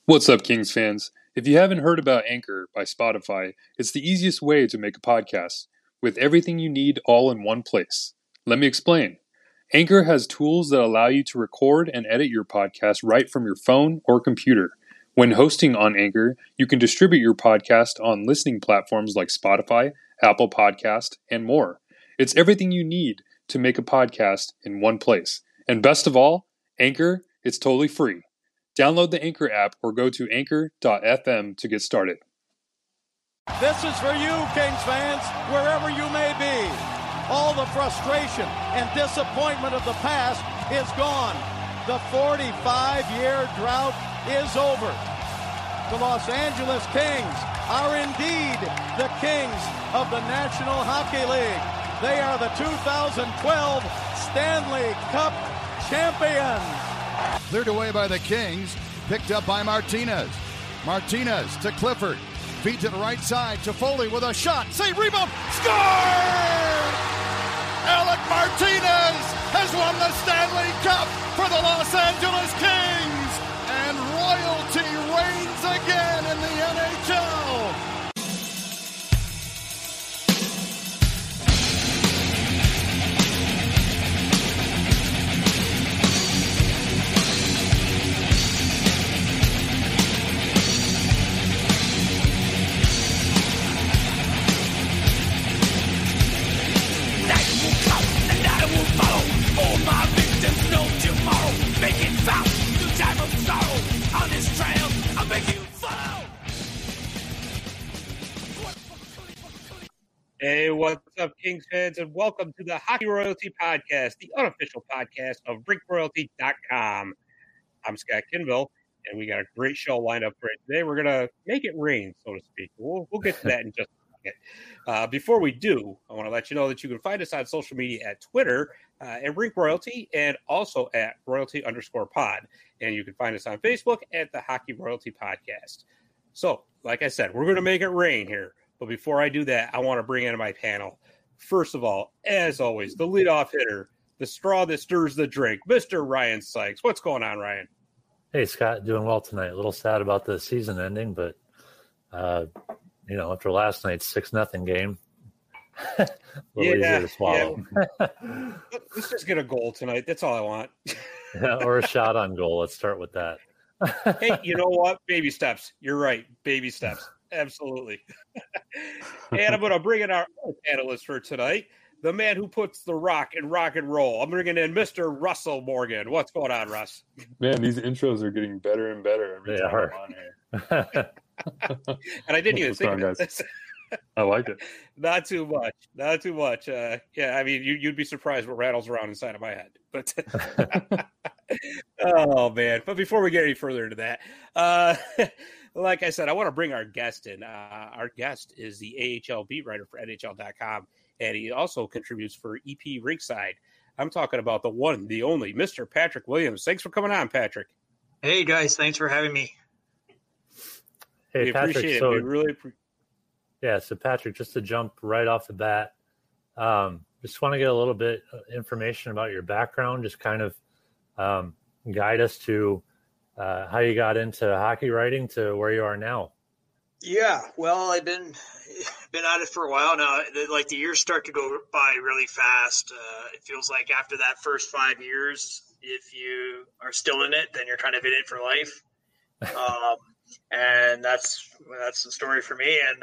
What's up, Kings fans? If you haven't heard about Anchor by Spotify, it's the easiest way to make a podcast, with everything you need all in one place. Let me explain. Anchor has tools that allow you to record and edit your podcast right from your phone or computer. When hosting on Anchor, you can distribute your podcast on listening platforms like Spotify, Apple Podcast, and more. It's everything you need to make a podcast in one place. And best of all, Anchor, it's totally free. Download the Anchor app or go to anchor.fm to get started. This is for you, Kings fans, wherever you may be. All the frustration and disappointment of the past is gone. The 45-year drought is over. The Los Angeles Kings are indeed the kings of the National Hockey League. They are the 2012 Stanley Cup champions. Cleared away by the Kings, picked up by Martinez. Martinez to Clifford, feeds it right side to Foley with a shot. Save, rebound, score! Alec Martinez has won the Stanley Cup for the Los Angeles Kings, and royalty reigns again in the NHL. Hey, what's up, Kings fans, and welcome to the Hockey Royalty Podcast, the unofficial podcast of RinkRoyalty.com. I'm Scott Kinville, and we got a great show lined up for it today. We're going to make it rain, so to speak. We'll get to that in just a second. Before we do, I want to let you know that you can find us on social media at Twitter, at Rink Royalty, and also at Royalty_pod. And you can find us on Facebook at the Hockey Royalty Podcast. So, like I said, we're going to make it rain here. But before I do that, I want to bring in my panel. First of all, as always, the leadoff hitter, the straw that stirs the drink, Mr. Ryan Sykes. What's going on, Ryan? Hey, Scott, doing well tonight. A little sad about the season ending, but, after last night's 6-0 game, a little easier to swallow. Yeah. Let's just get a goal tonight. That's all I want. Or a shot on goal. Let's start with that. Hey, you know what? Baby steps. You're right. Baby steps. Absolutely. And I'm going to bring in our other panelist for tonight, the man who puts the rock in rock and roll. I'm bringing in Mr. Russell Morgan. What's going on, Russ? Man, these intros are getting better and better every time I'm on here. And I didn't even think of this. I like it. Not too much. I mean, you'd be surprised what rattles around inside of my head. But oh, man. But before we get any further into that, like I said, I want to bring our guest in. Our guest is the AHL beat writer for NHL.com, and he also contributes for EP Rinkside. I'm talking about the one, the only, Mr. Patrick Williams. Thanks for coming on, Patrick. Hey, guys. Thanks for having me. Hey, we Patrick, appreciate it. We really so Patrick, just to jump right off the bat, just want to get a little bit of information about your background, just kind of guide us to how you got into hockey writing to where you are now. Yeah, well, I've been at it for a while now. Like, the years start to go by really fast. It feels like after that first 5 years, if you are still in it, then you're kind of in it for life. And that's the story for me. And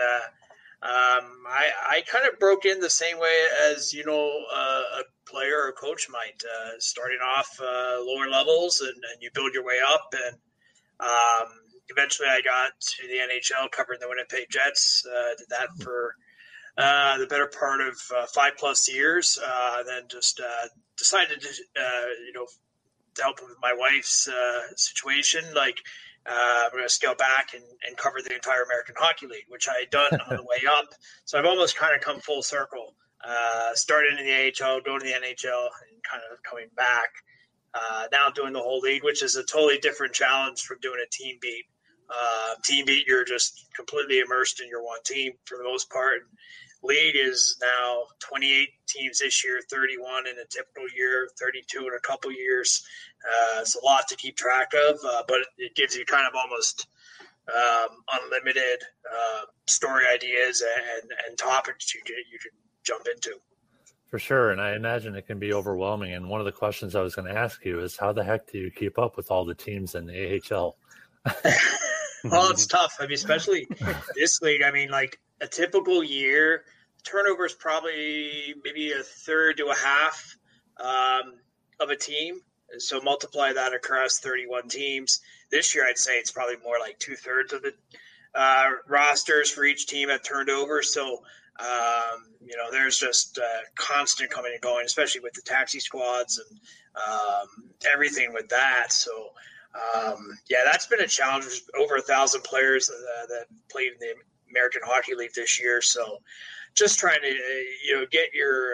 I kind of broke in the same way as, a player or coach might, starting off lower levels and you build your way up. And eventually I got to the NHL covering the Winnipeg Jets, did that for the better part of 5+ years. Then just decided to, to help with my wife's situation, we're going to scale back and cover the entire American Hockey League, which I had done on the way up. So I've almost kind of come full circle, started in the AHL, going to the NHL, and kind of coming back. Now doing the whole league, which is a totally different challenge from doing a team beat. Team beat, you're just completely immersed in your one team for the most part. league is now 28 teams this year, 31 in a typical year, 32 in a couple years. It's a lot to keep track of, but it gives you kind of almost unlimited story ideas and topics you can jump into. For sure, and I imagine it can be overwhelming. And one of the questions I was going to ask you is, how the heck do you keep up with all the teams in the AHL? Well, it's tough. I mean, especially this league. I mean, like a typical year, turnover is probably maybe a third to a half of a team. So multiply that across 31 teams. This year, I'd say it's probably more like 2/3 of the rosters for each team have turned over. So, there's just constant coming and going, especially with the taxi squads and everything with that. So, that's been a challenge. There's over 1,000 players that played in the American Hockey League this year. So just trying to, get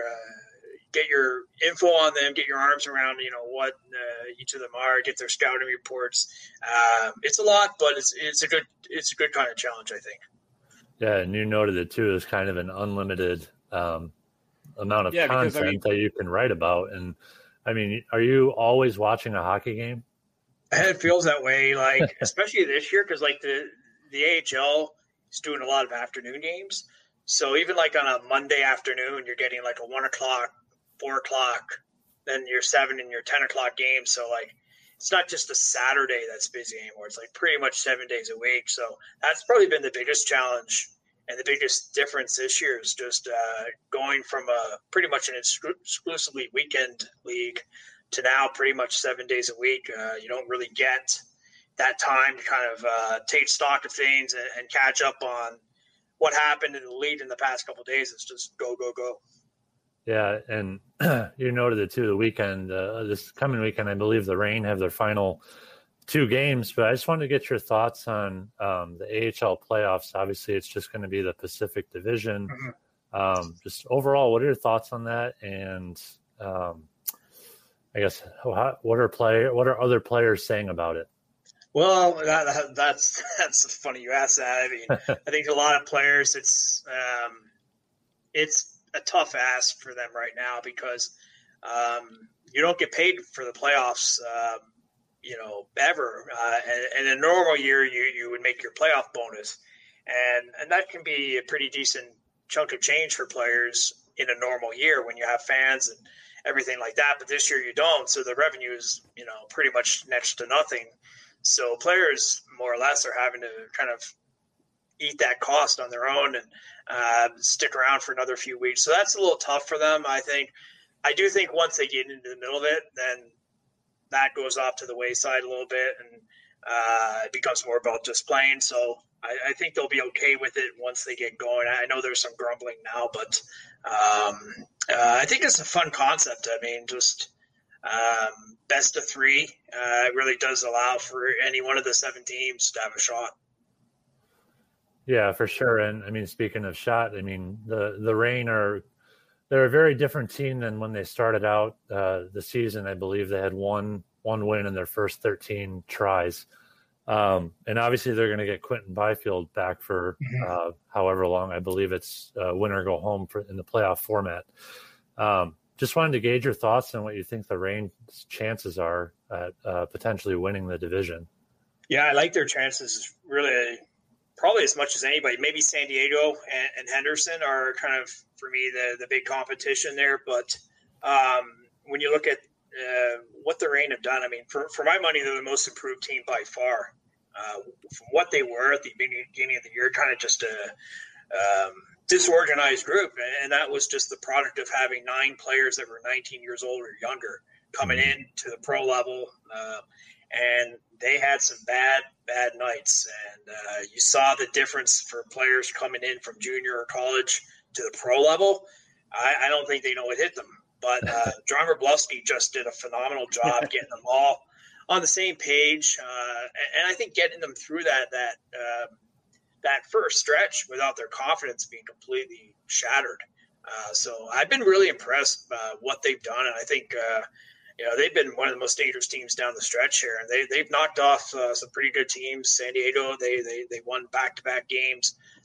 your info on them, get your arms around, what each of them are, get their scouting reports. It's a lot, but it's a good kind of challenge, I think. Yeah, and you noted it too. It's kind of an unlimited amount of content that you can write about. And I mean, are you always watching a hockey game? It feels that way, like especially this year, because like the AHL is doing a lot of afternoon games. So even like on a Monday afternoon, you're getting like a 1 o'clock, 4 o'clock, then your 7 and your 10 o'clock game. So like it's not just a Saturday that's busy anymore. It's like pretty much 7 days a week. So that's probably been the biggest challenge and the biggest difference this year is just going from a pretty much an exclusively weekend league to now pretty much 7 days a week. You don't really get that time to kind of take stock of things and catch up on what happened in the league in the past couple of days. It's just go, go, go. Yeah, and you noted it too, the weekend, this coming weekend, I believe the Reign have their final 2 games, but I just wanted to get your thoughts on the AHL playoffs. Obviously, it's just going to be the Pacific Division. Mm-hmm. Just overall, what are your thoughts on that? And I guess what are other players saying about it? Well, that's funny you asked that. I mean, I think a lot of players, it's a tough ask for them right now because you don't get paid for the playoffs, ever. And in a normal year, you would make your playoff bonus, and that can be a pretty decent chunk of change for players in a normal year when you have fans and everything like that. But this year you don't, so the revenue is pretty much next to nothing. So players more or less are having to kind of eat that cost on their own and stick around for another few weeks. So that's a little tough for them. I do think once they get into the middle of it, then that goes off to the wayside a little bit and it becomes more about just playing. So I think they'll be okay with it once they get going. I know there's some grumbling now, but I think it's a fun concept. I mean, just best of 3 really does allow for any one of the 7 teams to have a shot. Yeah, for sure. And I mean, speaking of shot, I mean, the Reign they're a very different team than when they started out the season. I believe they had one win in their first 13 tries. And obviously they're going to get Quentin Byfield back for however long. I believe it's win or go home in the playoff format. Just wanted to gauge your thoughts on what you think the Reign's chances are at potentially winning the division. Yeah, I like their chances really probably as much as anybody. Maybe San Diego and Henderson are kind of, for me, the big competition there. But when you look at what the Reign have done, I mean, for my money, they're the most improved team by far. From what they were at the beginning of the year, kind of just a disorganized group. And that was just the product of having 9 players that were 19 years old or younger coming in to the pro level. And they had some bad nights. And you saw the difference for players coming in from junior or college to the pro level. I don't think they know what hit them. But John Wroblewski just did a phenomenal job getting them all on the same page. And I think getting them through that first stretch without their confidence being completely shattered. So I've been really impressed by what they've done. And I think, they've been one of the most dangerous teams down the stretch here. And they've knocked off some pretty good teams. San Diego, they won back-to-back games.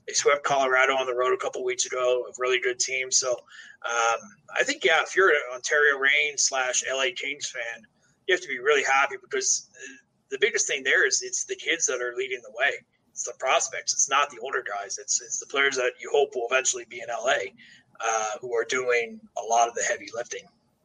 They swept Colorado on the road a couple weeks ago, a really good team. So I think, if you're an Ontario Reign / LA Kings fan, you have to be really happy because the biggest thing there is it's the kids that are leading the way. It's the prospects. It's not the older guys. It's the players that you hope will eventually be in LA who are doing a lot of the heavy lifting.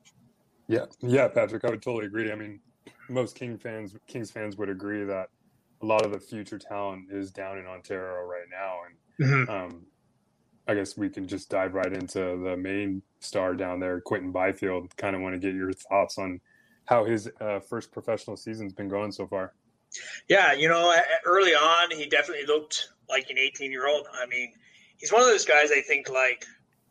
Yeah, Patrick, I would totally agree. I mean, most Kings fans would agree that a lot of the future talent is down in Ontario right now. And I guess we can just dive right into the main star down there, Quinton Byfield. Kind of want to get your thoughts on how his first professional season's been going so far. Yeah, early on, he definitely looked like an 18-year-old. I mean, he's one of those guys I think, like,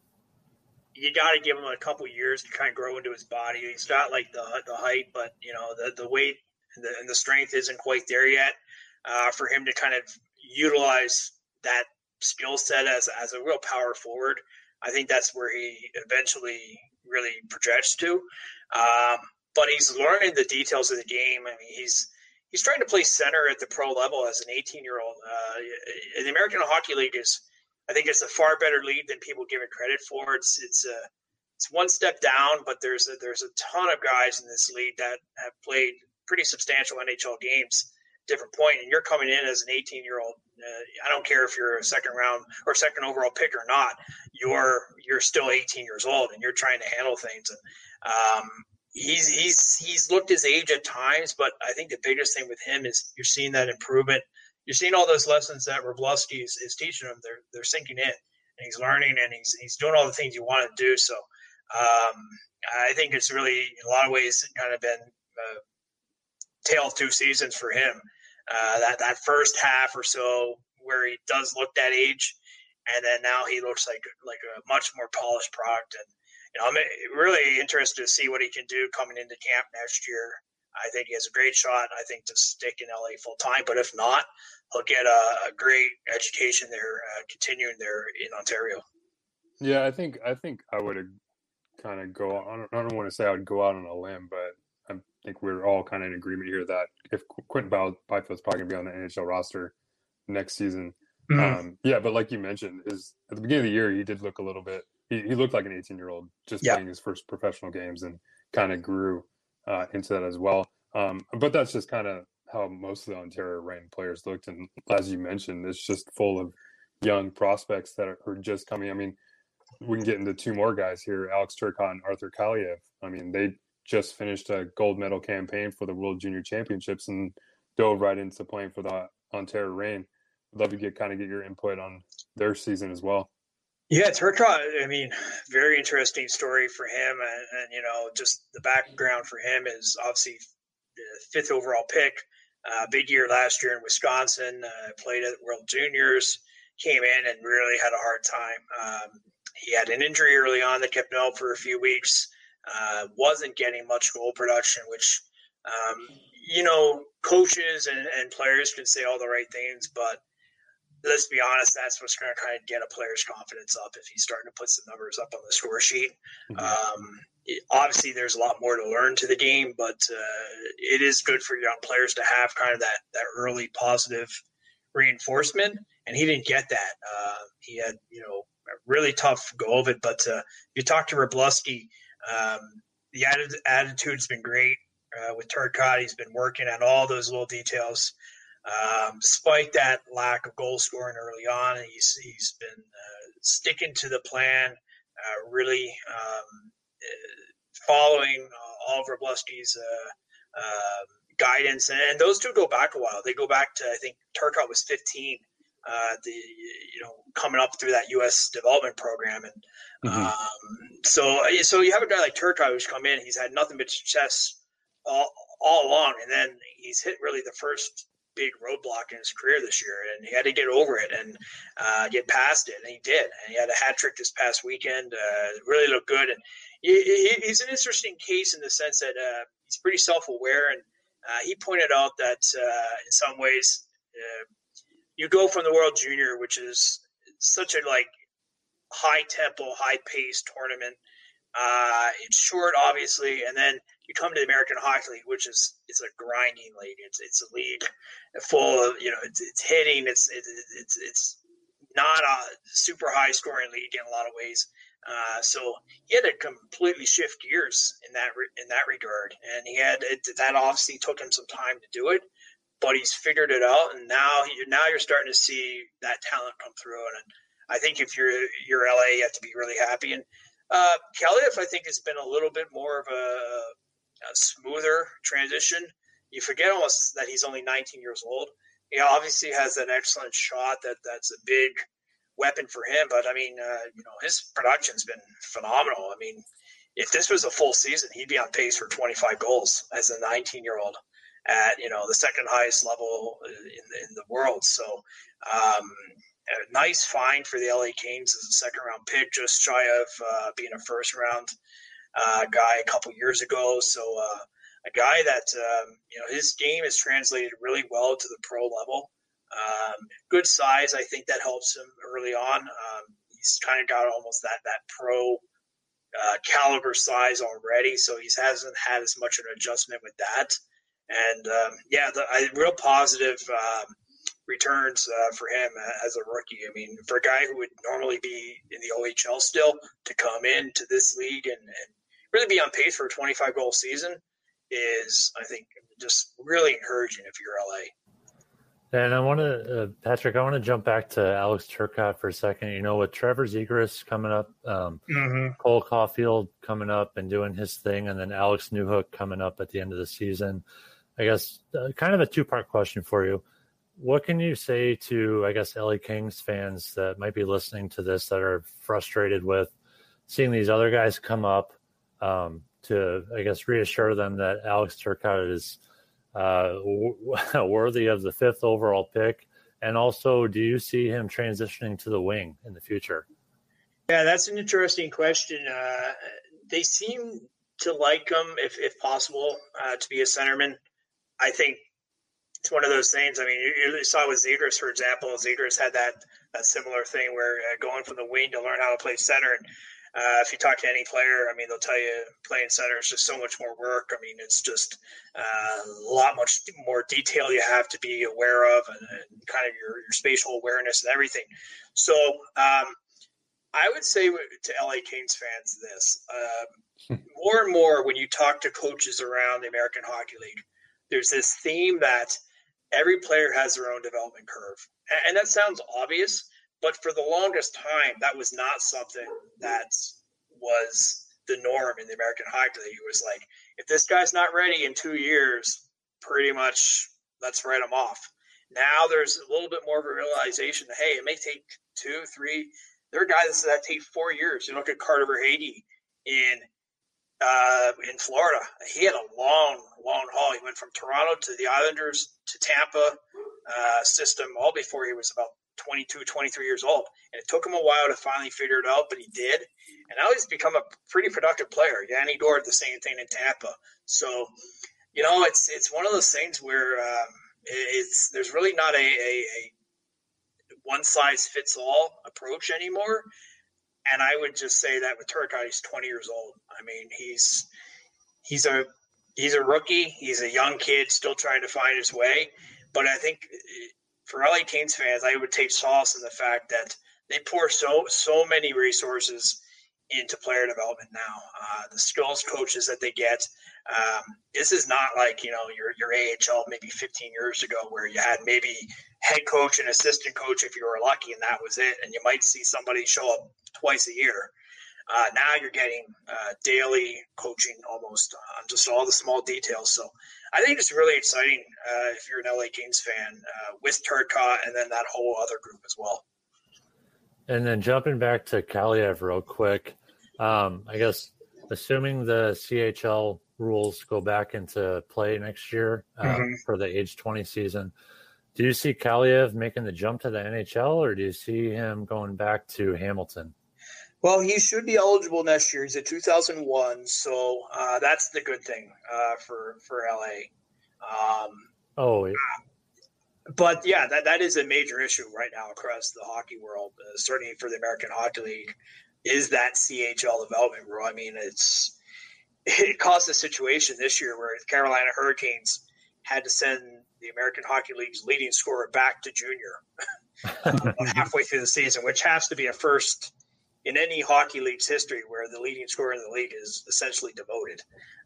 you got to give him a couple years to kind of grow into his body. He's got, like, the height, but, the weight and the strength isn't quite there yet for him to kind of utilize that skill set as a real power forward. I think that's where he eventually really projects to. But he's learning the details of the game. I mean, he's trying to play center at the pro level as an 18-year-old. The American Hockey League I think it's a far better league than people give it credit for. It's one step down, but there's a ton of guys in this league that have played pretty substantial NHL games at a different point, and you're coming in as an 18-year-old. I don't care if you're a second round or second overall pick or not. You're still 18 years old, and you're trying to handle things. And he's looked his age at times, but I think the biggest thing with him is you're seeing that improvement. You're seeing all those lessons that Wroblewski is teaching him. They're sinking in, and he's learning, and he's doing all the things you want to do. So I think it's really, in a lot of ways, kind of been a tale of two seasons for him. That first half or so where he does look that age, and then now he looks like a much more polished product. And I'm really interested to see what he can do coming into camp next year. I think he has a great shot, I think, to stick in LA full time. But if not, he'll get a great education there, continuing there in Ontario. Yeah, I think I would kind of go on. I don't want to say I would go out on a limb, but I think we're all kind of in agreement here that if Quinton Byfield's probably going to be on the NHL roster next season. Mm-hmm. But like you mentioned, at the beginning of the year, he did look a little bit – he looked like an 18-year-old just playing his first professional games and kind of grew into that as well. But that's just kind of how most of the Ontario Reign players looked. And as you mentioned, it's just full of young prospects that are just coming. I mean, we can get into two more guys here, Alex Turcotte and Arthur Kaliev. I mean, they just finished a gold medal campaign for the World Junior Championships and dove right into playing for the Ontario Reign. I'd love to get your input on their season as well. Yeah, Turcotte, I mean, very interesting story for him. And just the background for him is obviously the 5th overall pick. Big year last year in Wisconsin, played at World Juniors, came in and really had a hard time. He had an injury early on that kept him out for a few weeks, wasn't getting much goal production, which, coaches and players can say all the right things, but let's be honest, that's what's going to kind of get a player's confidence up if he's starting to put some numbers up on the score sheet. Mm-hmm. Obviously, there's a lot more to learn to the game, but it is good for young players to have kind of that early positive reinforcement, and he didn't get that. He had, a really tough go of it, but you talk to Wroblewski, the attitude's been great with Turcotte. He's been working on all those little details. Despite that lack of goal scoring early on, he's been sticking to the plan, really following all of Wroblewski's guidance. And those two go back a while. They go back to, I think Turcotte was 15, coming up through that U.S. development program. And so you have a guy like Turcotte who's come in. He's had nothing but success all along, and then he's hit really the first big roadblock in his career this year, and he had to get over it and get past it, and he did. And he had a hat trick this past weekend. Really looked good, and he's an interesting case in the sense that he's pretty self-aware, and he pointed out that in some ways you go from the World Junior, which is such a high-tempo, high-paced tournament. It's short, obviously, and then you come to the American Hockey League, which is a grinding league. It's a league full of it's hitting. It's not a super high scoring league in a lot of ways. So he had to completely shift gears in that regard, and that obviously took him some time to do it, but he's figured it out, and now you're starting to see that talent come through. And I think if you're LA, you have to be really happy. And Kaliyev, I think, has been a little bit more of a smoother transition. You forget almost that he's only 19 years old. He obviously has an excellent shot. That's a big weapon for him. But I mean, his production's been phenomenal. I mean, if this was a full season, he'd be on pace for 25 goals as a 19-year-old at the second highest level in the world. So a nice find for the LA Kings as a second-round pick, just shy of being a first-round guy a couple years ago. So a guy that his game is translated really well to the pro level. Good size, I think that helps him early on. He's kind of got almost that pro caliber size already, so he hasn't had as much of an adjustment with that. And real positive returns for him as a rookie. I mean, for a guy who would normally be in the OHL still to come into this league and really be on pace for a 25-goal season is, I think, just really encouraging if you're LA. And I want to, Patrick, I want to jump back to Alex Turcotte for a second. With Trevor Zegras coming up, Cole Caulfield coming up and doing his thing, and then Alex Newhook coming up at the end of the season. I guess kind of a two-part question for you. What can you say to, I guess, LA Kings fans that might be listening to this that are frustrated with seeing these other guys come up to, I guess, reassure them that Alex Turcotte is worthy of the 5th overall pick? And also, do you see him transitioning to the wing in the future? Yeah, that's an interesting question. They seem to like him, if possible, to be a centerman. I think it's one of those things. I mean, you saw with Zegras, for example. Zegras had that similar thing where going from the wing to learn how to play center. And if you talk to any player, I mean, they'll tell you playing center is just so much more work. I mean, it's just a lot much more detail you have to be aware of, and kind of your spatial awareness and everything. So I would say to LA Kings fans this. More and more when you talk to coaches around the American Hockey League, there's this theme that every player has their own development curve. And that sounds obvious, but for the longest time, that was not something that was the norm in the American Hockey League. It was like, if this guy's not ready in 2 years, pretty much let's write him off. Now there's a little bit more of a realization that, hey, it may take 2, 3. There are guys that take 4 years. You look at Carter Verhaeghe in Florida. He had a long haul. He went from Toronto to the Islanders to Tampa system all before he was about 22, 23 years old. And it took him a while to finally figure it out, but he did. And now he's become a pretty productive player. Yanni Gourde did the same thing in Tampa. So, it's one of those things where there's really not a one-size-fits-all approach anymore. And I would just say that with Turcotte, he's 20 years old. I mean, he's a rookie. He's a young kid still trying to find his way. But I think for LA Kings fans, I would take solace in the fact that they pour so many resources into player development now. The skills coaches that they get. This is not like, your AHL maybe 15 years ago where you had maybe head coach and assistant coach if you were lucky, and that was it. And you might see somebody show up twice a year. Now you're getting daily coaching almost on just all the small details. So I think it's really exciting if you're an LA Kings fan with Turcotte and then that whole other group as well. And then jumping back to Kaliyev real quick, I guess assuming the CHL rules go back into play next year for the age 20 season, do you see Kaliyev making the jump to the NHL, or do you see him going back to Hamilton? Well, he should be eligible next year. He's a 2001, so that's the good thing for LA. But yeah, that is a major issue right now across the hockey world, certainly for the American Hockey League, is that CHL development rule. I mean, it caused a situation this year where the Carolina Hurricanes had to send the American Hockey League's leading scorer back to junior halfway through the season, which has to be a first in any hockey league's history where the leading scorer in the league is essentially demoted.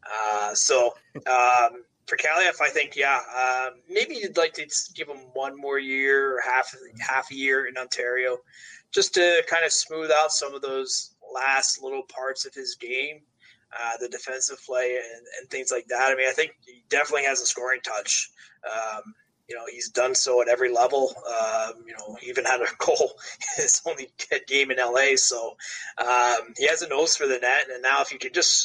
For Kaliyev, I think, maybe you'd like to give him one more year or half a year in Ontario just to kind of smooth out some of those last little parts of his game, the defensive play and things like that. I mean, I think he definitely has a scoring touch. He's done so at every level. He even had a goal in his only game in LA. So he has a nose for the net. And now if you could just,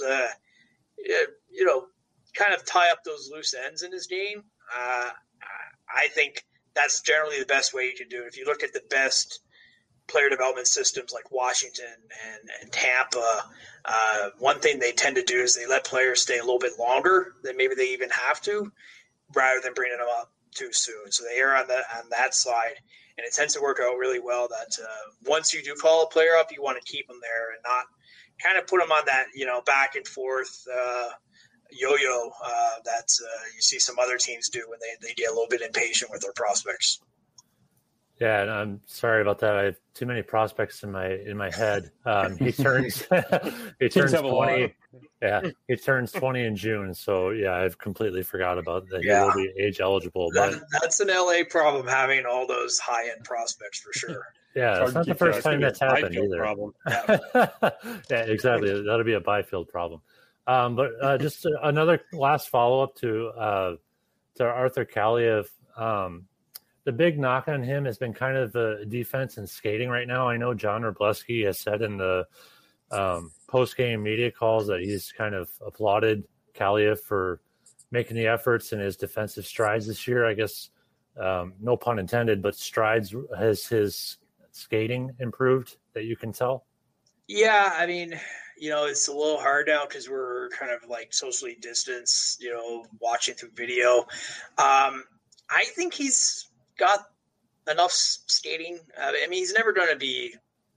kind of tie up those loose ends in his game, I think that's generally the best way you can do it. If you look at the best player development systems like Washington and Tampa, one thing they tend to do is they let players stay a little bit longer than maybe they even have to, rather than bringing them up too soon. So they err on that side, and it tends to work out really well that once you do call a player up, you want to keep them there and not kind of put them on that, back and forth yo-yo that you see some other teams do when they get a little bit impatient with their prospects. Yeah, and I'm sorry about that. I have too many prospects in my head. He turns 20. Yeah, he turns 20 in June. So yeah, I've completely forgot about that. Yeah. He will be age eligible. But that's an LA problem, having all those high end prospects for sure. Yeah, it's not the first time that's happened either. Problem. Yeah, exactly. That'll be a Byfield problem. But just another last follow up to Arthur Kaliyev. The big knock on him has been kind of defense and skating right now. I know John Wroblewski has said in the post-game media calls that he's kind of applauded Kaliyev for making the efforts in his defensive strides this year. I guess, no pun intended, but strides. Has his skating improved that you can tell? Yeah, I mean, it's a little hard now because we're kind of like socially distanced, watching through video. I think he's got enough skating. I mean, he's never going to be,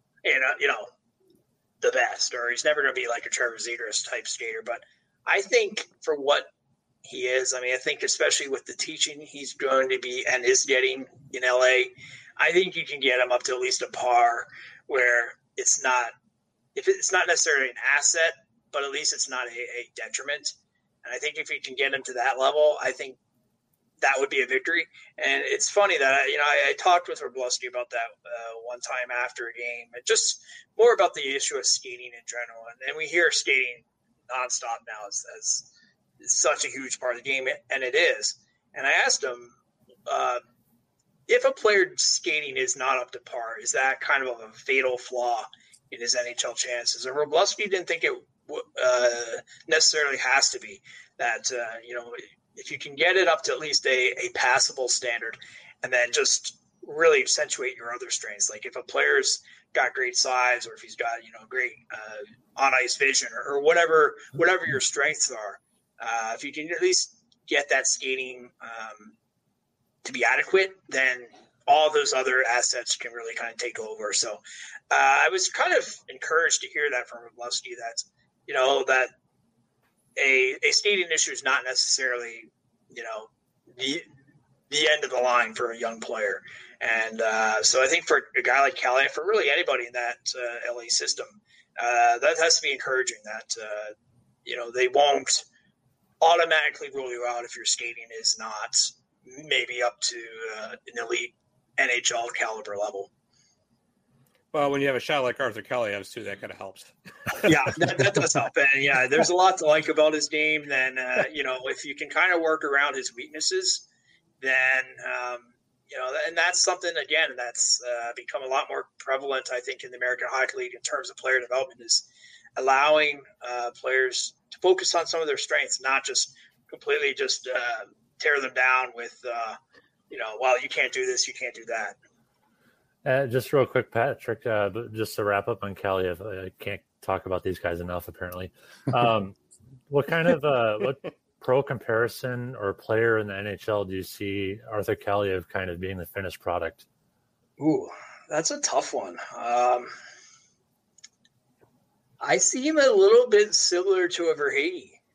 the best, or he's never going to be like a Trevor Zegras type skater. But I think for what he is, I mean, I think especially with the teaching he's going to be and is getting in LA, I think you can get him up to at least a par where it's not necessarily an asset, but at least it's not a detriment. And I think if you can get him to that level, I think that would be a victory. And it's funny that, I talked with Wroblewski about that one time after a game, and just more about the issue of skating in general. And we hear skating nonstop now as such a huge part of the game, and it is. And I asked him, if a player skating is not up to par, is that kind of a fatal flaw in his NHL chances? And Wroblewski didn't think it necessarily has to be that, if you can get it up to at least a passable standard, and then just really accentuate your other strengths. Like if a player's got great size, or if he's got, great on ice vision, or whatever your strengths are, if you can at least get that skating to be adequate, then all those other assets can really kind of take over. So I was kind of encouraged to hear that from Wroblewski, that, that a skating issue is not necessarily, the end of the line for a young player. And so I think for a guy like Kaliyev, for really anybody in that LA system, that has to be encouraging that, they won't automatically rule you out if your skating is not maybe up to an elite NHL caliber level. Well, when you have a shot like Arthur Kaliyev too, that kind of helps. Yeah, that does help. And yeah, there's a lot to like about his game. Then, if you can kind of work around his weaknesses, then, and that's something, again, that's become a lot more prevalent, I think, in the American Hockey League in terms of player development, is allowing players to focus on some of their strengths, not just completely just tear them down with, well, you can't do this, you can't do that. Just real quick, Patrick, just to wrap up on Kaliyev, I can't talk about these guys enough, apparently. What kind of what pro comparison or player in the NHL do you see Arthur Kaliyev kind of being the finished product? Ooh, that's a tough one. I see him a little bit similar to a Verhaeghe.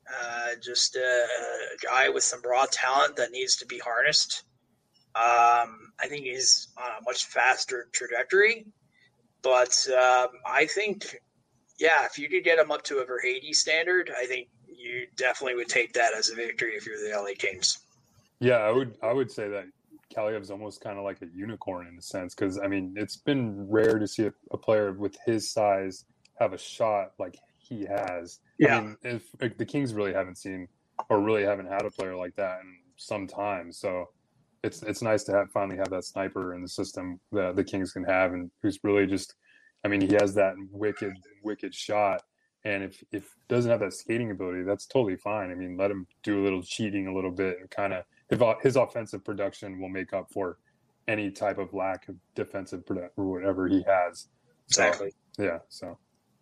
just a guy with some raw talent that needs to be harnessed. I think he's on a much faster trajectory, but I think, if you could get him up to a Verhage standard, I think you definitely would take that as a victory if you're the LA Kings. Yeah, I would say that Kaliev's almost kind of like a unicorn in a sense, because I mean it's been rare to see a player with his size have a shot like he has. Yeah. I mean, if the Kings really haven't seen or really haven't had a player like that in some time, so it's nice to finally have that sniper in the system that the Kings can have, and who's really just, I mean, he has that wicked shot, and if doesn't have that skating ability, that's totally fine. I mean, let him do a little cheating a little bit, and kind of his offensive production will make up for any type of lack of defensive production or whatever he has. Exactly. So.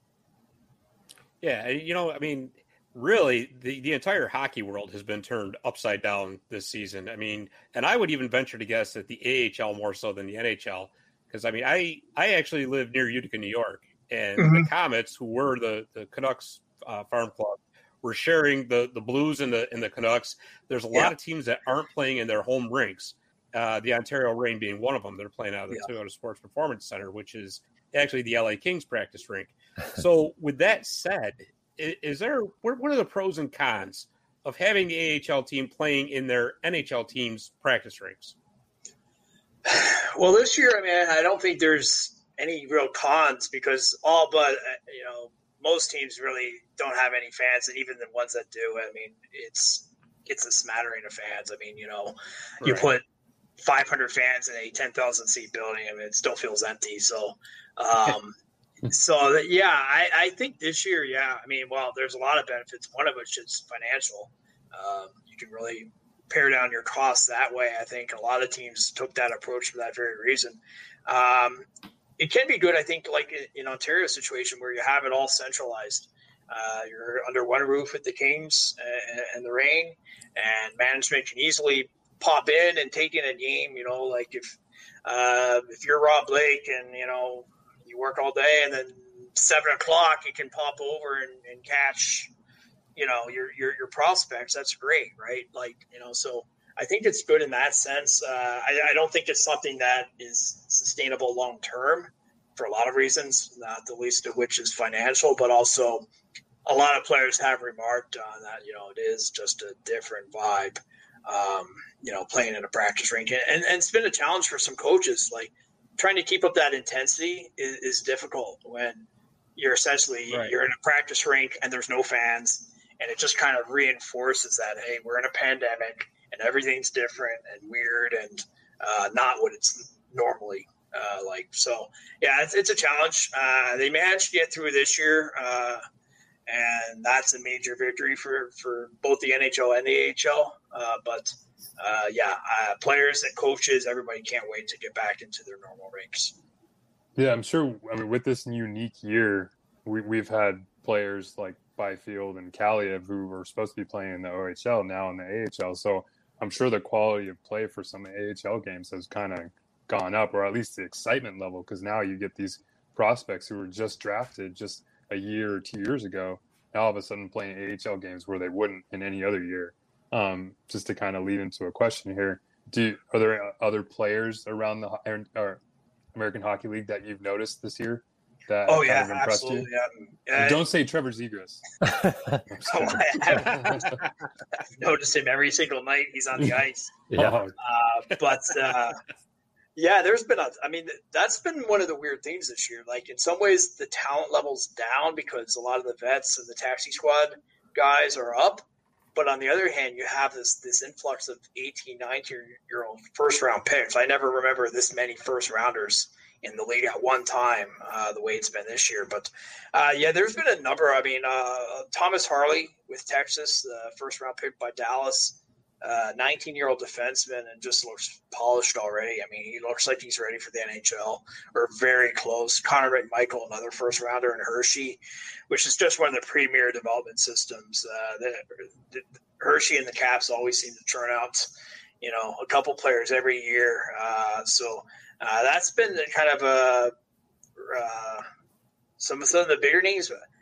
Yeah, I mean, really, the entire hockey world has been turned upside down this season. I mean, and I would even venture to guess that the AHL more so than the NHL, because, I mean, I actually live near Utica, New York, and the Comets, who were the Canucks farm club, were sharing the Blues and the Canucks. There's a lot of teams that aren't playing in their home rinks, the Ontario Reign being one of them. They're playing out of the Toyota Sports Performance Center, which is actually the LA Kings practice rink. So with that said, what are the pros and cons of having the AHL team playing in their NHL team's practice rinks? Well, this year, I mean, I don't think there's any real cons because most teams really don't have any fans, and even the ones that do, I mean, it's a smattering of fans. I mean, you put 500 fans in a 10,000 seat building, I mean, it still feels empty. So, I think this year, I mean, well, there's a lot of benefits. One of which is financial. You can really pare down your costs that way. I think a lot of teams took that approach for that very reason. It can be good, I think, like in Ontario's situation where you have it all centralized. You're under one roof with the Kings and the Reign, and management can easily pop in and take in a game. Like if you're Rob Blake and you work all day, and then 7:00 you can pop over and catch your prospects. That's great, right? So I think it's good in that sense. I don't think it's something that is sustainable long term for a lot of reasons, not the least of which is financial, but also a lot of players have remarked on that. It is just a different vibe, playing in a practice rink, and it's been a challenge for some coaches. Like trying to keep up that intensity is difficult when you're essentially you're in a practice rink and there's no fans, and it just kind of reinforces that, hey, we're in a pandemic and everything's different and weird and not what it's normally like. So it's a challenge. They managed to get through this year, and that's a major victory for both the NHL and the AHL. But players and coaches, everybody can't wait to get back into their normal rinks. Yeah, I'm sure. I mean, with this unique year, we've had players like Byfield and Kaliev who were supposed to be playing in the OHL now in the AHL. So I'm sure the quality of play for some AHL games has kind of gone up, or at least the excitement level, because now you get these prospects who were just drafted just a year or 2 years ago, now all of a sudden playing AHL games where they wouldn't in any other year. Just to kind of lead into a question here, are there other players around the American Hockey League that you've noticed this year that have impressed absolutely, you? Yeah. Don't say Trevor Zegras. I've noticed him every single night he's on the ice. There's been that's been one of the weird things this year. Like in some ways the talent level's down because a lot of the vets and the taxi squad guys are up. But on the other hand, you have this influx of 18, 19-year-old first-round picks. I never remember this many first-rounders in the league at one time, the way it's been this year. But, there's been a number. I mean, Thomas Harley with Texas, the first-round pick by Dallas, 19-year-old defenseman, and just looks polished already. I mean, he looks like he's ready for the NHL, or very close. Connor McMichael, another first-rounder in Hershey, which is just one of the premier development systems. Hershey and the Caps always seem to churn out, a couple players every year. So that's been kind of some of the bigger names.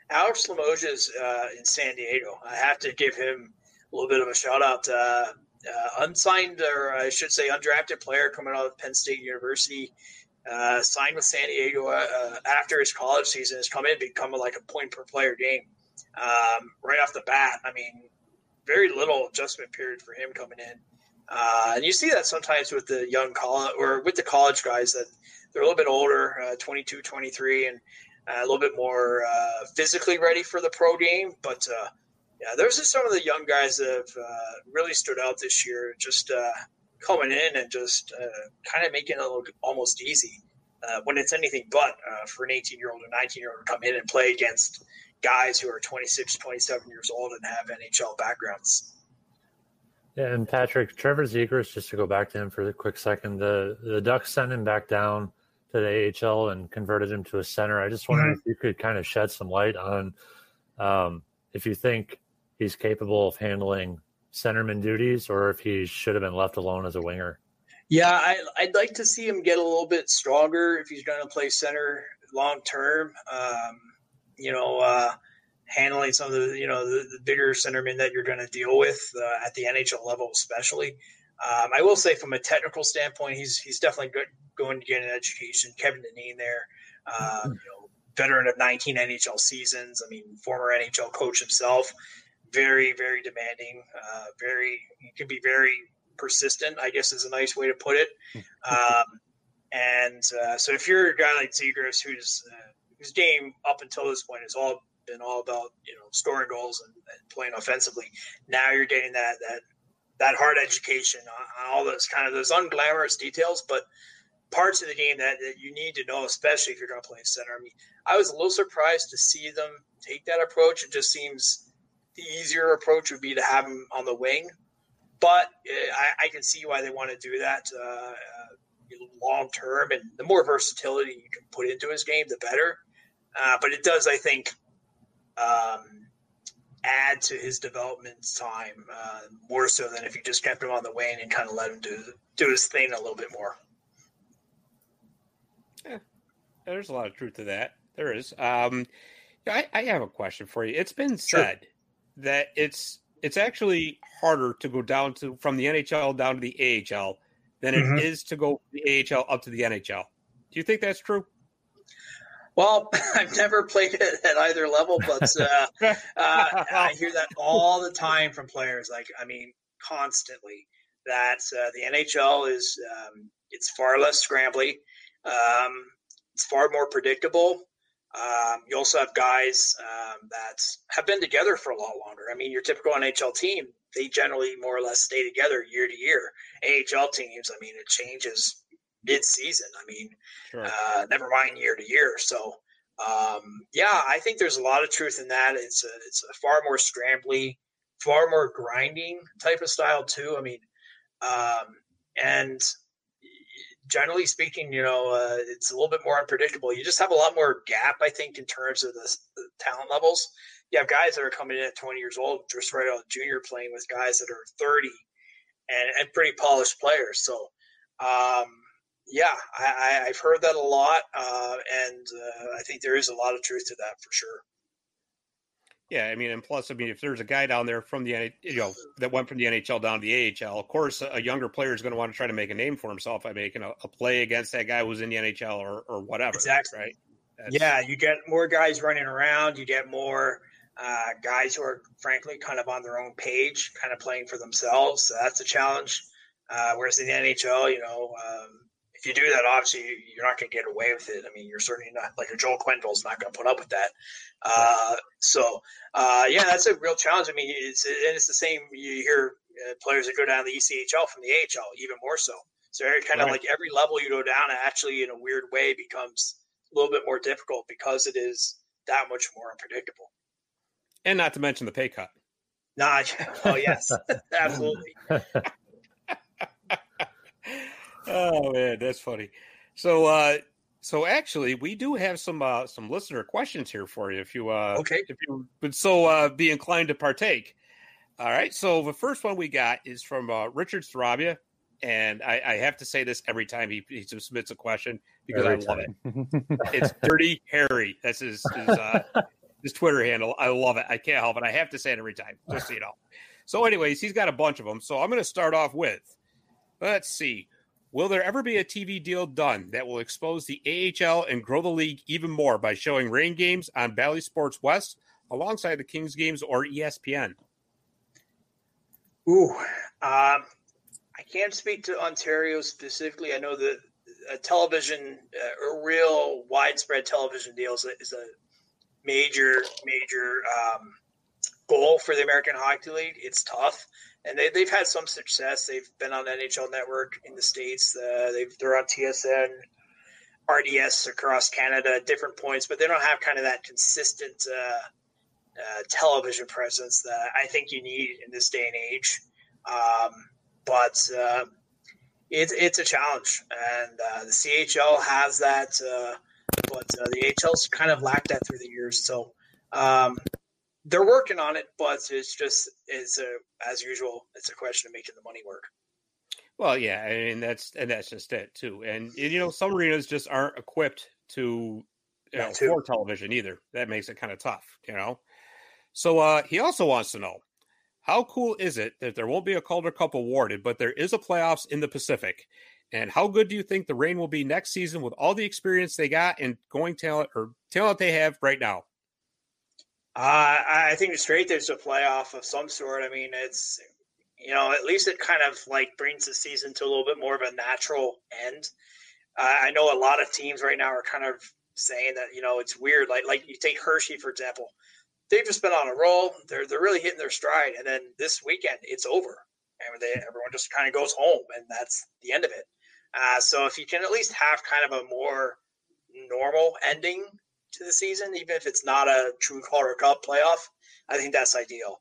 Alex Limoges in San Diego. I have to give him a little bit of a shout out. Unsigned, or I should say undrafted player coming out of Penn State University, signed with San Diego after his college season, has come in and become like a point per player game right off the bat. I mean, very little adjustment period for him coming in. And you see that sometimes with the young college or with the college guys that they're a little bit older, 22, 23, and a little bit more physically ready for the pro game. But yeah, those are some of the young guys that have really stood out this year, just coming in and just kind of making it a little almost easy when it's anything but for an 18-year-old or 19-year-old to come in and play against guys who are 26, 27 years old and have NHL backgrounds. Yeah, and Patrick, Trevor Zegras, just to go back to him for a quick second, the Ducks sent him back down to the AHL and converted him to a center. I just wondered if you could kind of shed some light on if you think he's capable of handling centerman duties or if he should have been left alone as a winger. Yeah, I'd like to see him get a little bit stronger if he's going to play center long term. Handling some of the, the bigger centermen that you're going to deal with at the NHL level, especially. I will say from a technical standpoint, he's definitely going to get an education. Kevin Dineen there, veteran of 19 NHL seasons. I mean, former NHL coach himself. Very, very demanding. He can be very persistent, I guess is a nice way to put it. So if you're a guy like Zegras, whose game up until this point has been all about scoring goals and playing offensively, now you're getting that hard education on all those unglamorous details, but parts of the game that you need to know, especially if you're going to play center. I mean, I was a little surprised to see them take that approach. It just seems the easier approach would be to have him on the wing, but I can see why they want to do that long term, and the more versatility you can put into his game, the better. But it does, I think, add to his development time more so than if you just kept him on the wing and kind of let him do his thing a little bit more. Yeah, there's a lot of truth to that. There is. I have a question for you. It's been said that it's actually harder to go from the NHL down to the AHL than it is to go from the AHL up to the NHL. Do you think that's true? Well, I've never played it at either level, but I hear that all the time from players. Constantly, that the NHL is it's far less scrambly. It's far more predictable. You also have guys that have been together for a lot longer. I mean, your typical NHL team, they generally more or less stay together year to year. AHL teams, I mean, it changes mid-season. I mean, never mind year to year. So, I think there's a lot of truth in that. It's a far more scrambly, far more grinding type of style too. I mean, and generally speaking, it's a little bit more unpredictable. You just have a lot more gap, I think, in terms of the talent levels. You have guys that are coming in at 20 years old, just right out of junior, playing with guys that are 30 and pretty polished players. So, I've heard that a lot, and I think there is a lot of truth to that for sure. Yeah, I mean, and plus, if there's a guy down there from the that went from the NHL down to the AHL, of course, a younger player is going to want to try to make a name for himself by making a play against that guy who's in the NHL or whatever. Exactly. Right. You get more guys running around. You get more guys who are, frankly, kind of on their own page, kind of playing for themselves. So that's a challenge. Whereas in the NHL, if you do that, obviously you're not going to get away with it. I mean, you're certainly not like a Joel Quenneville's not going to put up with that. That's a real challenge. I mean, it's the same. You hear players that go down to the ECHL from the AHL, even more so. So kind of like every level you go down, actually in a weird way becomes a little bit more difficult because it is that much more unpredictable. And not to mention the pay cut. Oh yes, absolutely. Oh man, that's funny. So actually, we do have some listener questions here for you. If you would be inclined to partake. All right. So the first one we got is from Richard Sarabia, and I have to say this every time he submits a question because I love it. It's Dirty Harry. That's his his Twitter handle. I love it. I can't help it. I have to say it every time, just so you know. So anyways, he's got a bunch of them. So I'm going to start off with, let's see. Will there ever be a TV deal done that will expose the AHL and grow the league even more by showing Reign games on Bally Sports West alongside the Kings games or ESPN? I can't speak to Ontario specifically. I know that a television, a real widespread television deal is a major goal for the American Hockey League. It's tough, and they've had some success. They've been on NHL Network in the States. They're on TSN, RDS across Canada at different points, but they don't have kind of that consistent television presence that I think you need in this day and age. But it's a challenge, and the CHL has that, but the AHL's kind of lacked that through the years. So they're working on it, but as usual, it's a question of making the money work. Well, yeah, I mean that's just it too. And some arenas just aren't equipped to for television either. That makes it kind of tough, So he also wants to know, how cool is it that there won't be a Calder Cup awarded, but there is a playoffs in the Pacific? And how good do you think the Reign will be next season with all the experience they got and talent they have right now? I think straight there's a playoff of some sort. I mean, it's, at least it kind of like brings the season to a little bit more of a natural end. I know a lot of teams right now are kind of saying that, it's weird. Like you take Hershey, for example. They've just been on a roll. They're really hitting their stride. And then this weekend, it's over. And everyone just kind of goes home, and that's the end of it. So if you can at least have kind of a more normal ending to the season, even if it's not a true Calder Cup playoff, I think that's ideal.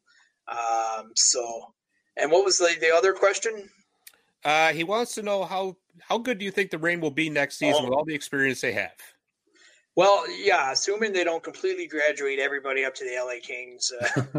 And what was the other question? He wants to know how good do you think the Reign will be next season with all the experience they have? Well, yeah, assuming they don't completely graduate everybody up to the LA Kings.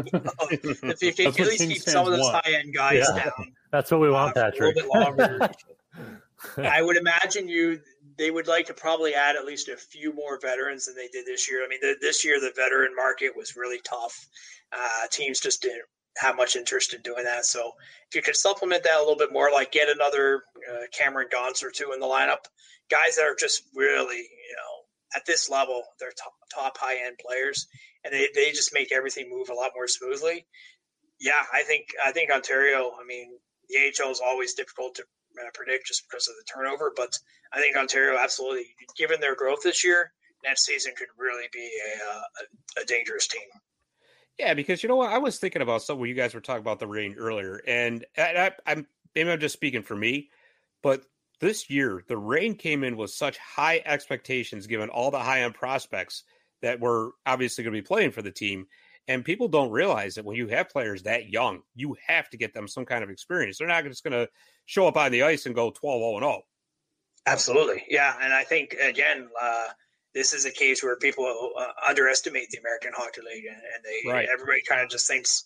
If you can at least keep some of those high-end guys down. That's what we want, Patrick. A little bit longer. I would imagine they would like to probably add at least a few more veterans than they did this year. I mean, this year the veteran market was really tough. Teams just didn't have much interest in doing that. So if you could supplement that a little bit more, like get another Cameron Gaunce or two in the lineup, guys that are just really, at this level, they're top high-end players, and they just make everything move a lot more smoothly. Yeah, I think Ontario, I mean, the AHL is always difficult to predict just because of the turnover, but I think Ontario absolutely, given their growth this year, next season could really be a dangerous team. Yeah, because you know what? I was thinking about something when you guys were talking about the Reign earlier, and I'm just speaking for me, but this year, the Reign came in with such high expectations given all the high-end prospects that were obviously going to be playing for the team. And people don't realize that when you have players that young, you have to get them some kind of experience. They're not just going to show up on the ice and go 12-0-0. Absolutely. Yeah. And I think, again, this is a case where people underestimate the American Hockey League, and everybody kind of just thinks,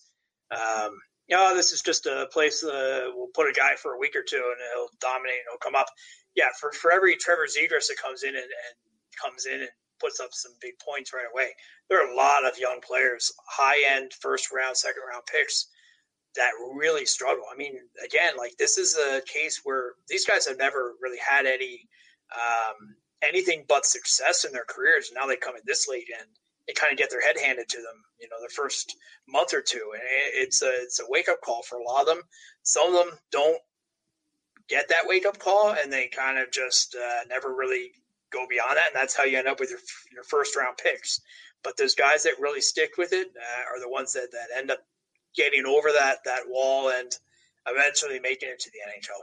this is just a place we'll put a guy for a week or two and he'll dominate and he'll come up. Yeah, for every Trevor Zegras that comes in and puts up some big points right away, there are a lot of young players, high-end first-round, second-round picks that really struggle. I mean, again, like this is a case where these guys have never really had anything but success in their careers. Now they come in this late and they kind of get their head handed to them, the first month or two. And it's a wake-up call for a lot of them. Some of them don't get that wake-up call, and they kind of just never really go beyond that, and that's how you end up with your first-round picks. But those guys that really stick with it are the ones that end up getting over that wall and eventually making it to the NHL.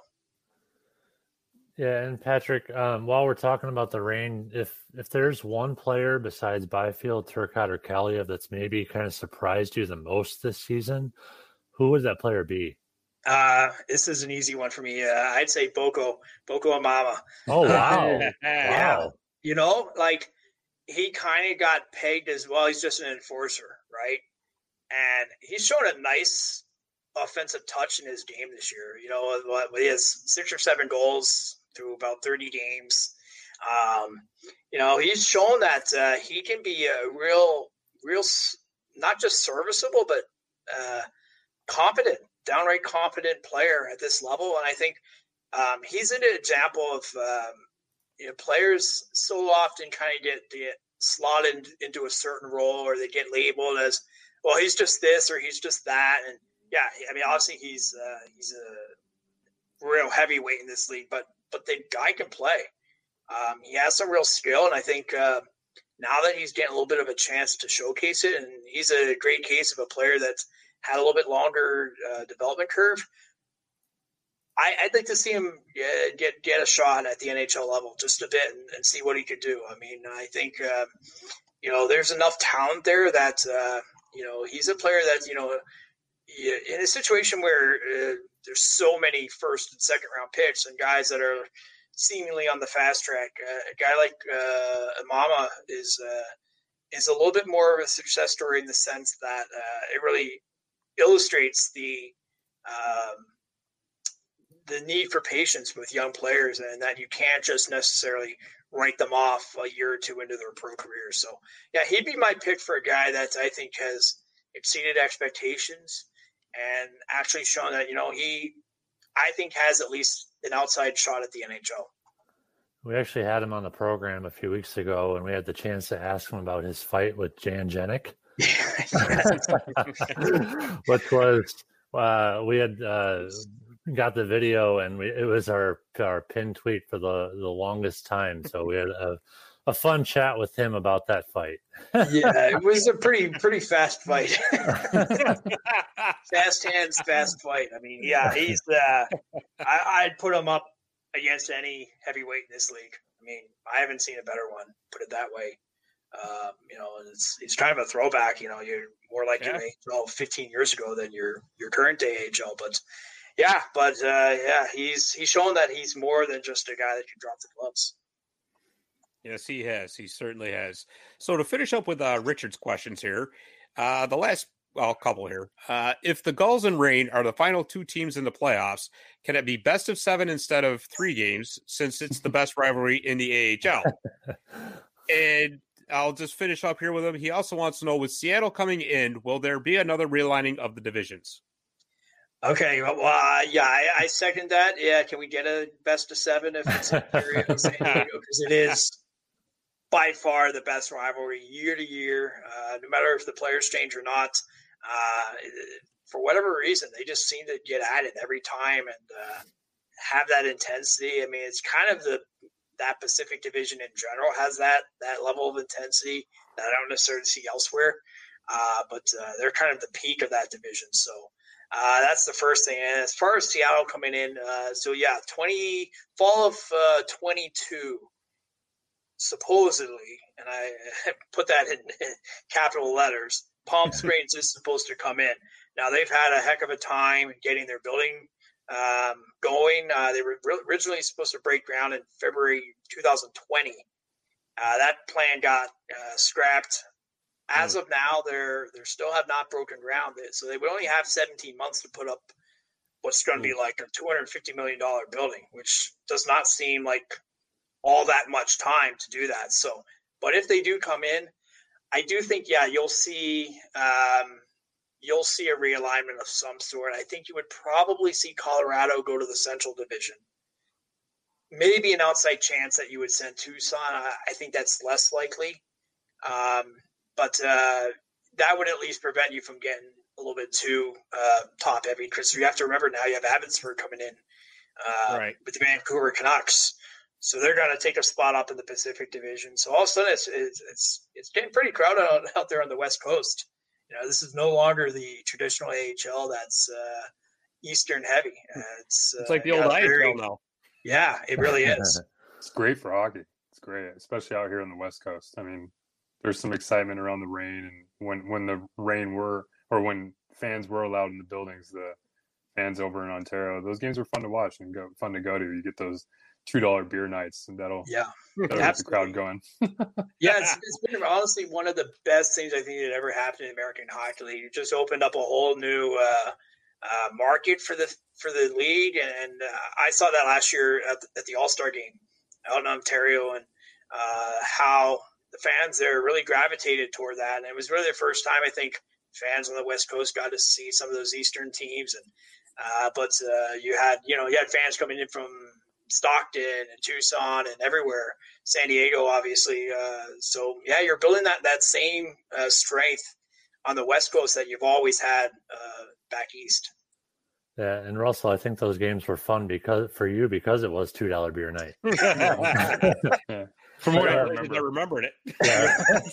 Yeah, and Patrick, while we're talking about the Reign, if there's one player besides Byfield, Turcotte, or Kaliyev that's maybe kind of surprised you the most this season, who would that player be? This is an easy one for me. I'd say Boko Amama. Oh, wow. Wow. He kind of got pegged as, well, he's just an enforcer, right? And he's shown a nice offensive touch in his game this year. He has 6 or 7 goals through about 30 games. He's shown that he can be a real not just serviceable, but competent, downright competent player at this level. And I think he's an example of players so often kind of get slotted into a certain role, or they get labeled as, well, he's just this or he's just that. And yeah, I mean, obviously he's a real heavyweight in this league, but the guy can play. He has some real skill, and I think now that he's getting a little bit of a chance to showcase it, and he's a great case of a player that's had a little bit longer development curve. I'd like to see him get a shot at the NHL level just a bit and see what he could do. I mean, I think there's enough talent there that he's a player that in a situation where there's so many first and second round picks and guys that are seemingly on the fast track. A guy like Amama is a little bit more of a success story in the sense that it really illustrates the need for patience with young players, and that you can't just necessarily write them off a year or two into their pro career. So yeah, he'd be my pick for a guy that I think has exceeded expectations and actually shown that, he, I think, has at least an outside shot at the NHL. We actually had him on the program a few weeks ago, and we had the chance to ask him about his fight with Jan Jenik, which was we had got the video, and it was our pinned tweet for the longest time. So we had a fun chat with him about that fight. Yeah, it was a pretty fast fight. Fast hands, fast fight. I mean, yeah, he's I'd put him up against any heavyweight in this league. I mean, I haven't seen a better one, put it that way. It's kind of a throwback. You're more like your AHL 15 years ago than your current day AHL. But he's shown that he's more than just a guy that can drop the gloves. Yes, he has. He certainly has. So to finish up with Richard's questions here, the last couple here. If the Gulls and Reign are the final two teams in the playoffs, can it be best of 7 instead of 3 games, since it's the best rivalry in the AHL? And I'll just finish up here with him. He also wants to know, with Seattle coming in, will there be another realigning of the divisions? Okay, well, I second that. Yeah, can we get a best of 7 if it's in San Diego? Because it is by far the best rivalry year to year, no matter if the players change or not. For whatever reason, they just seem to get at it every time and have that intensity. I mean, it's kind of that Pacific Division in general has that level of intensity that I don't necessarily see elsewhere. But they're kind of the peak of that division. So that's the first thing. And as far as Seattle coming in, fall of 22, supposedly, and I put that in capital letters, Palm Springs is supposed to come in. Now, they've had a heck of a time getting their building going. They were originally supposed to break ground in February 2020. That plan got scrapped. As of now, they still have not broken ground. So they would only have 17 months to put up what's going to be like a $250 million building, which does not seem like all that much time to do that. So, but if they do come in, I do think, you'll see a realignment of some sort. I think you would probably see Colorado go to the Central Division. Maybe an outside chance that you would send Tucson. I think that's less likely. But that would at least prevent you from getting a little bit too top heavy, because you have to remember now you have Abbotsford coming in with the Vancouver Canucks. So they're going to take a spot up in the Pacific Division. So all of a sudden it's getting pretty crowded out there on the West Coast. This is no longer the traditional AHL that's Eastern heavy. It's like the old IHL now. Yeah, it really is. It's great for hockey. It's great, especially out here on the West Coast. I mean, there's some excitement around the Reign, and when the Reign when fans were allowed in the buildings, the fans over in Ontario, those games were fun to watch and fun to go to. You get those $2 beer nights, and that'll get the crowd going. It's been honestly one of the best things I think that ever happened in the American Hockey League. It just opened up a whole new market for the league, and I saw that last year at the All-Star game out in Ontario, and how the fans there really gravitated toward that. And it was really the first time I think fans on the West Coast got to see some of those Eastern teams. And but you had fans coming in from Stockton and Tucson and everywhere, San Diego, obviously. So yeah, you're building that same strength on the West Coast that you've always had back east. Yeah, and Russell, I think those games were fun because it was $2 beer night. From what I remembered it. Yeah.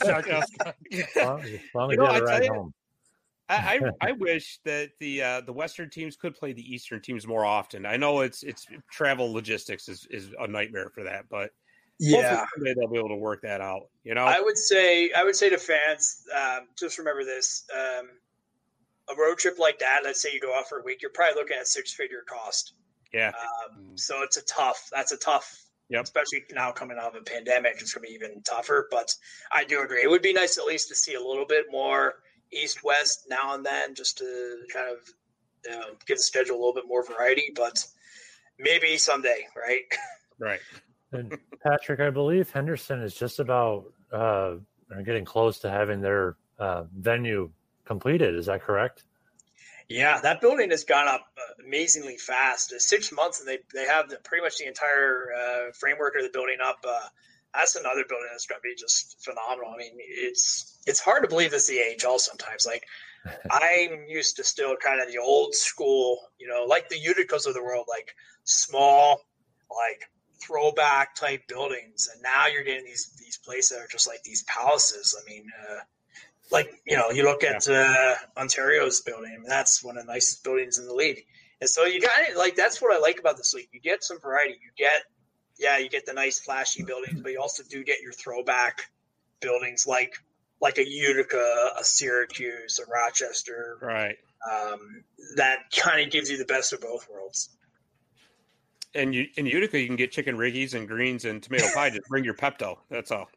As long as you had a ride home. I wish that the Western teams could play the Eastern teams more often. I know it's travel logistics is a nightmare for that, but hopefully someday they'll be able to work that out. I would say to fans, just remember this: a road trip like that. Let's say you go out for a week, you're probably looking at 6-figure cost. Yeah. So that's a tough. Yep. Especially now coming out of a pandemic, it's going to be even tougher. But I do agree. It would be nice at least to see a little bit more East-West now and then, just to kind of give the schedule a little bit more variety. But maybe someday, right? Right. And Patrick, I believe Henderson is just about getting close to having their venue completed. Is that correct? Yeah, that building has gone up amazingly fast. 6 months, and they have pretty much the entire framework of the building up. That's another building that's going to be just phenomenal. I mean, it's hard to believe this is the AHL sometimes. Like, I'm used to still kind of the old school, like the Uticas of the world, like small, like throwback type buildings. And now you're getting these places that are just like these palaces. I mean, you look at Ontario's building. I mean, that's one of the nicest buildings in the league. And so you got that's what I like about this league. You get some variety. You get the nice flashy buildings, but you also do get your throwback buildings like a Utica, a Syracuse, a Rochester. Right. That kind of gives you the best of both worlds. And in Utica, you can get chicken riggies and greens and tomato pie. Just bring your Pepto. That's all.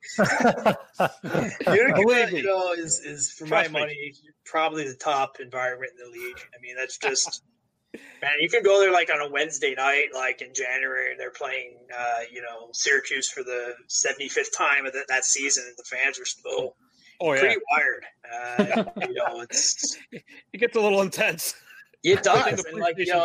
Utica, is for my money, probably the top environment in the league. I mean, that's just man. You can go there like on a Wednesday night, like in January, and they're playing, Syracuse for the 75th time of that season, and the fans are still pretty wired. It gets a little intense. It does, and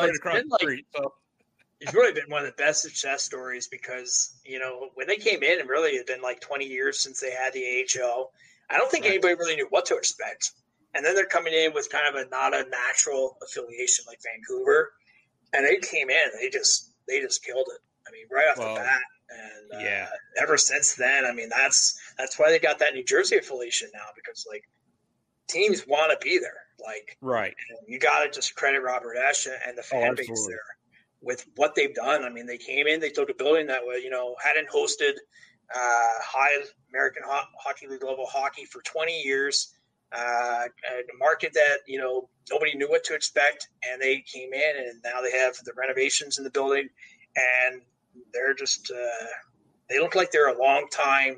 it's really been one of the best success stories because, when they came in, and really it had been like 20 years since they had the AHL. I don't think anybody really knew what to expect. And then they're coming in with kind of not a natural affiliation like Vancouver. And they came in, they just killed it. I mean, right off the bat. And ever since then, I mean, that's why they got that New Jersey affiliation now, because like teams want to be there. Like, right. You got to just credit Robert Esche and the fan base there. With what they've done. I mean, they came in, they took a building that was, hadn't hosted high American Hockey League level hockey for 20 years, a market that, nobody knew what to expect. And they came in, and now they have the renovations in the building, and they're just, they look like they're a long-term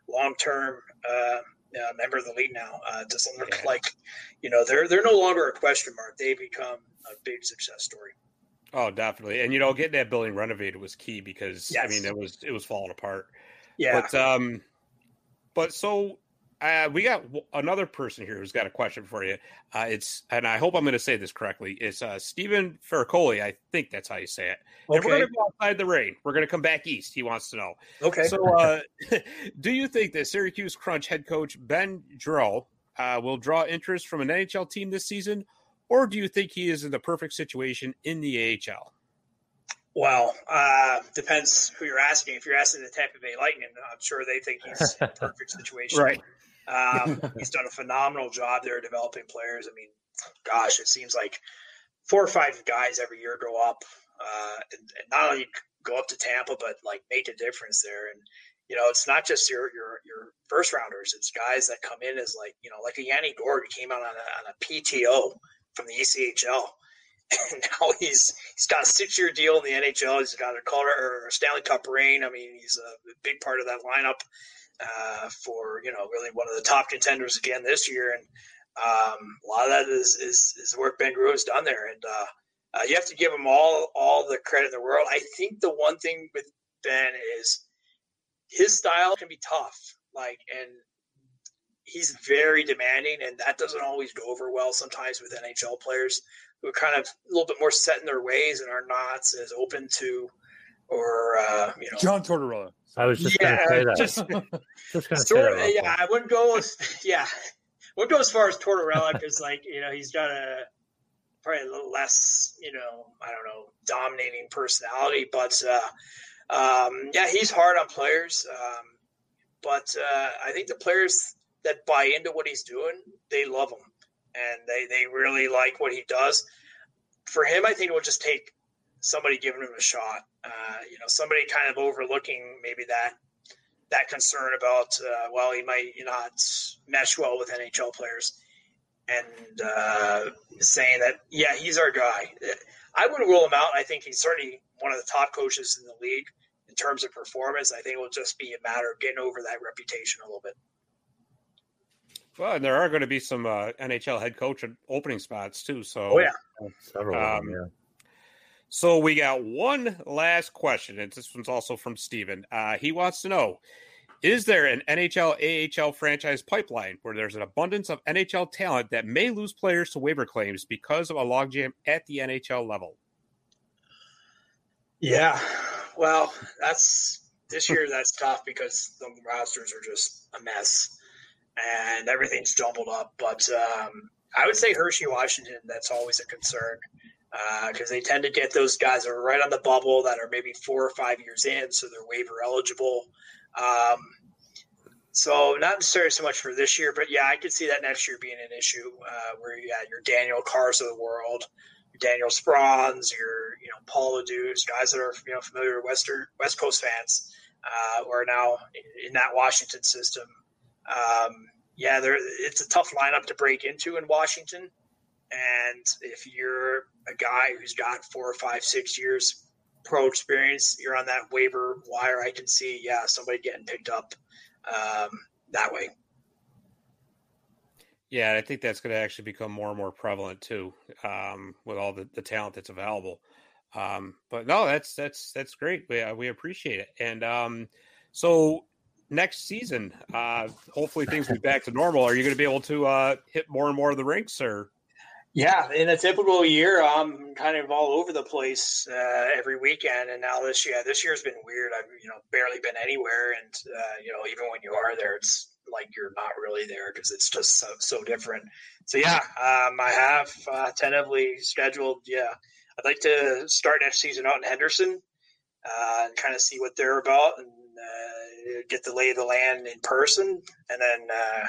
member of the league now. It doesn't look like, they're no longer a question mark. They've become a big success story. Oh, definitely. And, getting that building renovated was key because, I mean, it was falling apart. Yeah. But so we got another person here who's got a question for you. And I hope I'm going to say this correctly. It's Stephen Ferracoli. I think that's how you say it. Okay. And we're going to go outside the rain. We're going to come back east. He wants to know. Okay. So do you think that Syracuse Crunch head coach Ben Drew will draw interest from an NHL team this season? Or do you think he is in the perfect situation in the AHL? Well, depends who you're asking. If you're asking the Tampa Bay Lightning, I'm sure they think he's in a perfect situation. Right. He's done a phenomenal job there developing players. I mean, gosh, it seems like 4 or 5 guys every year grow up and not only go up to Tampa, but like make a difference there. And, it's not just your first rounders. It's guys that come in as like a Yanni Gourde who came out on a PTO from the ECHL, and now he's got a 6-year deal in the NHL. He's got a Stanley Cup ring. I mean, he's a big part of that lineup for really one of the top contenders again this year. And a lot of that is the work Ben Drew has done there, and you have to give him all the credit in the world. I think the one thing with Ben is his style can be tough. and he's very demanding, and that doesn't always go over well sometimes with NHL players who are kind of a little bit more set in their ways and are not as open to, or John Tortorella. I was just going to say that. Just going to say that. Yeah, I wouldn't go as far as Tortorella because, he's got probably a little less, dominating personality. But he's hard on players. But I think the players that buy into what he's doing, they love him, and they really like what he does. For him, I think it will just take somebody giving him a shot. Somebody kind of overlooking maybe that concern about, he might not mesh well with NHL players, and saying that, he's our guy. I wouldn't rule him out. I think he's certainly one of the top coaches in the league in terms of performance. I think it will just be a matter of getting over that reputation a little bit. Well, and there are going to be some NHL head coach opening spots too. So, several of them, yeah. So we got one last question, and this one's also from Steven. He wants to know, is there an NHL, AHL franchise pipeline where there's an abundance of NHL talent that may lose players to waiver claims because of a logjam at the NHL level? Yeah, well, this year that's tough because the rosters are just a mess and everything's jumbled up. But I would say Hershey, Washington, that's always a concern. Because they tend to get those guys that are right on the bubble that are maybe 4 or 5 years in, so they're waiver eligible. So not necessarily so much for this year, but I could see that next year being an issue where you got your Daniel Cars of the world, your Daniel Sprons, your Paul LaDuce, guys that are familiar with West Coast fans who are now in that Washington system. It's a tough lineup to break into in Washington. And if you're a guy who's got 4 or 5, 6 years pro experience, you're on that waiver wire. I can see, somebody getting picked up that way. Yeah, I think that's going to actually become more and more prevalent too, with all the talent that's available. But no, that's great. We appreciate it. And so next season, hopefully things will be back to normal. Are you going to be able to hit more and more of the rinks, or? Yeah, in a typical year, I'm kind of all over the place every weekend. And now this year's been weird. I've barely been anywhere, and even when you are there, it's like you're not really there because it's just so different. So I have tentatively scheduled. I'd like to start next season out in Henderson and kind of see what they're about and get the lay of the land in person, and then.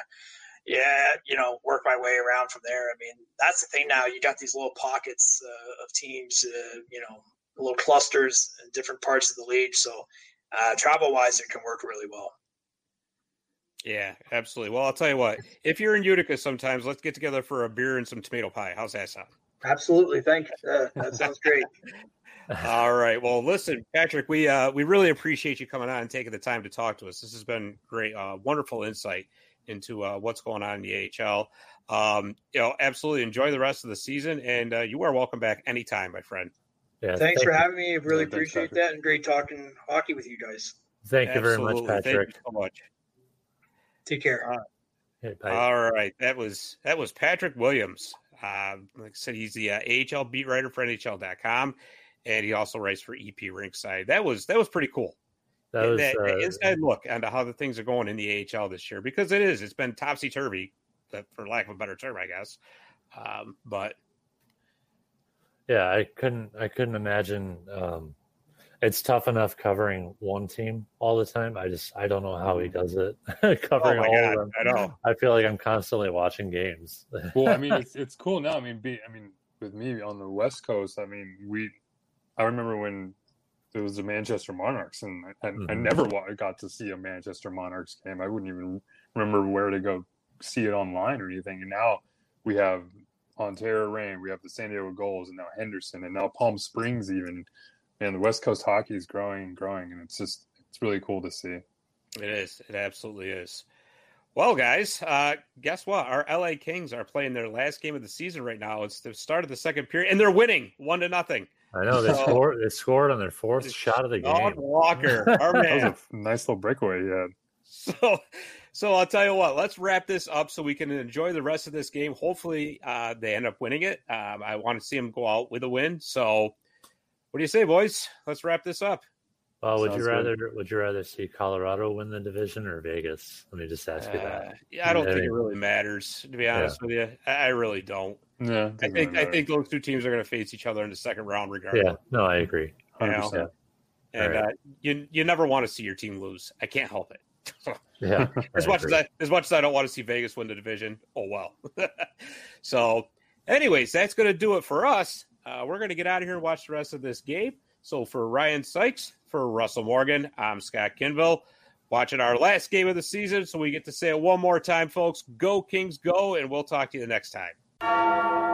Work my way around from there. I mean, that's the thing now. You got these little pockets of teams, little clusters in different parts of the league. So travel-wise, it can work really well. Yeah, absolutely. Well, I'll tell you what. If you're in Utica sometimes, let's get together for a beer and some tomato pie. How's that sound? Absolutely. Thanks. That sounds great. All right. Well, listen, Patrick, we really appreciate you coming on and taking the time to talk to us. This has been great. Wonderful insight into what's going on in the AHL. Absolutely enjoy the rest of the season, and you are welcome back anytime, my friend. Yeah, thanks for having me. I really appreciate that, and great talking hockey with you guys. Thank you very much, Patrick. Thank you so much. Take care. All right. That was Patrick Williams. Like I said, he's the AHL beat writer for NHL.com, and he also writes for EP Rinkside. That was pretty cool. That inside look into how the things are going in the AHL this year, because it's been topsy-turvy, for lack of a better term, I guess. But yeah, I couldn't imagine. It's tough enough covering one team all the time. I don't know how he does it. Covering all of them. I know. I feel like I'm constantly watching games. Well, I mean, it's cool now. I mean, with me on the West Coast, I remember when it was the Manchester Monarchs, and I never got to see a Manchester Monarchs game. I wouldn't even remember where to go see it online or anything. And now we have Ontario Reign, we have the San Diego Gulls, and now Henderson, and now Palm Springs even. And the West Coast hockey is growing, and it's really cool to see. It is. It absolutely is. Well, guys, guess what? Our LA Kings are playing their last game of the season right now. It's the start of the second period, and they're winning 1-0. I know they scored on their fourth shot of the game. Walker, our man. That was a nice little breakaway he had. So I'll tell you what, let's wrap this up so we can enjoy the rest of this game. Hopefully they end up winning it. I want to see them go out with a win. So what do you say, boys? Let's wrap this up. Well, would you rather see Colorado win the division or Vegas? Let me just ask you that. Yeah, I don't think it really matters, to be honest with you. I really don't. Yeah, I think those two teams are going to face each other in the second round regardless. Yeah, no, I agree. 100%. You know? And you never want to see your team lose. I can't help it. Yeah, as much as I don't want to see Vegas win the division. Oh well. So, anyways, that's going to do it for us. We're going to get out of here and watch the rest of this game. So for Ryan Sykes, for Russell Morgan, I'm Scott Kinville, watching our last game of the season. So we get to say it one more time, folks. Go Kings, go, and we'll talk to you the next time.